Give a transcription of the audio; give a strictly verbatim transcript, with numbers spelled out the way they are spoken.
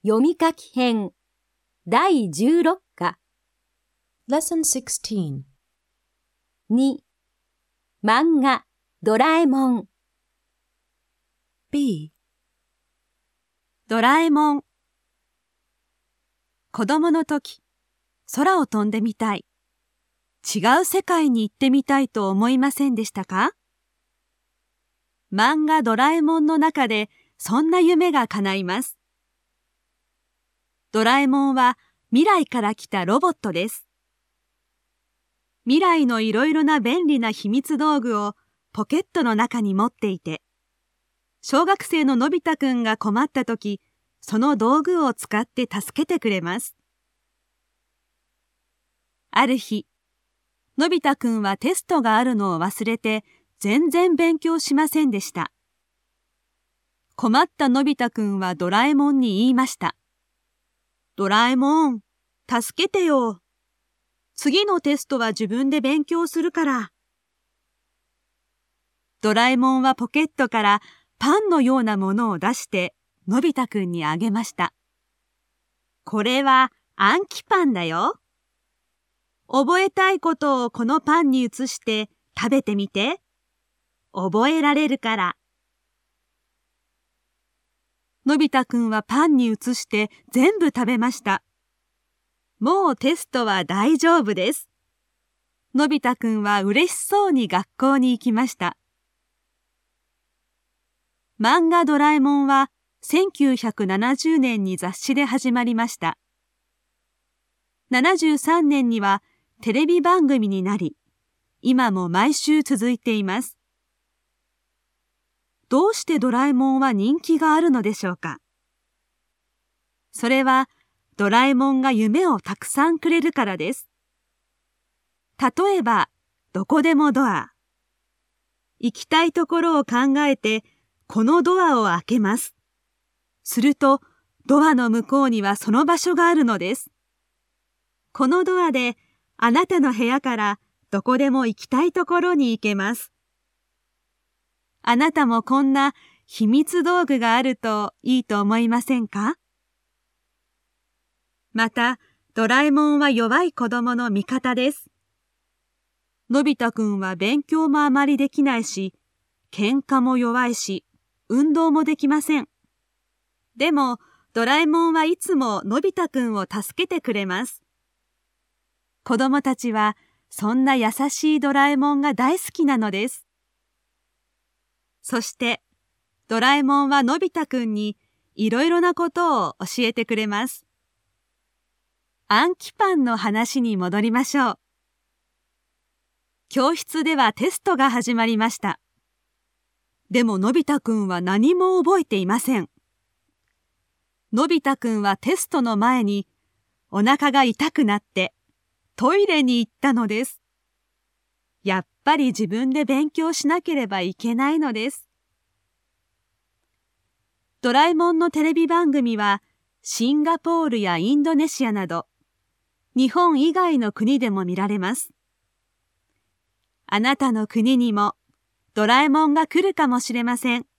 読み書き編だいじゅうろっか Lesson sixteen. に漫画ドラえもん B. ドラえもん。子供の時、空を飛んでみたい。違う世界に行ってみたいと思いませんでしたか？漫画ドラえもんの中でそんな夢が叶います。ドラえもんは未来から来たロボットです。未来のいろいろな便利な秘密道具をポケットの中に持っていて、小学生ののび太くんが困ったとき、その道具を使って助けてくれます。ある日、のび太くんはテストがあるのを忘れて、全然勉強しませんでした。困ったのび太くんはドラえもんに言いました。ドラえもん、助けてよ。次のテストは自分で勉強するから。ドラえもんはポケットからパンのようなものを出してのび太くんにあげました。これは暗記パンだよ。覚えたいことをこのパンに移して食べてみて。覚えられるから。のび太くんはパンに移して全部食べました。もうテストは大丈夫です。のび太くんは嬉しそうに学校に行きました。漫画ドラえもんはせんきゅうひゃくななじゅうねんに雑誌で始まりました。ななじゅうさんねんにはテレビ番組になり、今も毎週続いています。どうしてドラえもんは人気があるのでしょうか。それはドラえもんが夢をたくさんくれるからです。例えば、どこでもドア。行きたいところを考えて、このドアを開けます。すると、ドアの向こうにはその場所があるのです。このドアで、あなたの部屋からどこでも行きたいところに行けます。あなたもこんな秘密道具があるといいと思いませんか？また、ドラえもんは弱い子供の味方です。のび太くんは勉強もあまりできないし、喧嘩も弱いし、運動もできません。でも、ドラえもんはいつものび太くんを助けてくれます。子供たちは、そんな優しいドラえもんが大好きなのです。そして、ドラえもんはのび太くんにいろいろなことを教えてくれます。暗記パンの話に戻りましょう。教室ではテストが始まりました。でものび太くんは何も覚えていません。のび太くんはテストの前にお腹が痛くなってトイレに行ったのです。やっぱり自分で勉強しなければいけないのです。ドラえもんのテレビ番組はシンガポールやインドネシアなど日本以外の国でも見られます。あなたの国にもドラえもんが来るかもしれません。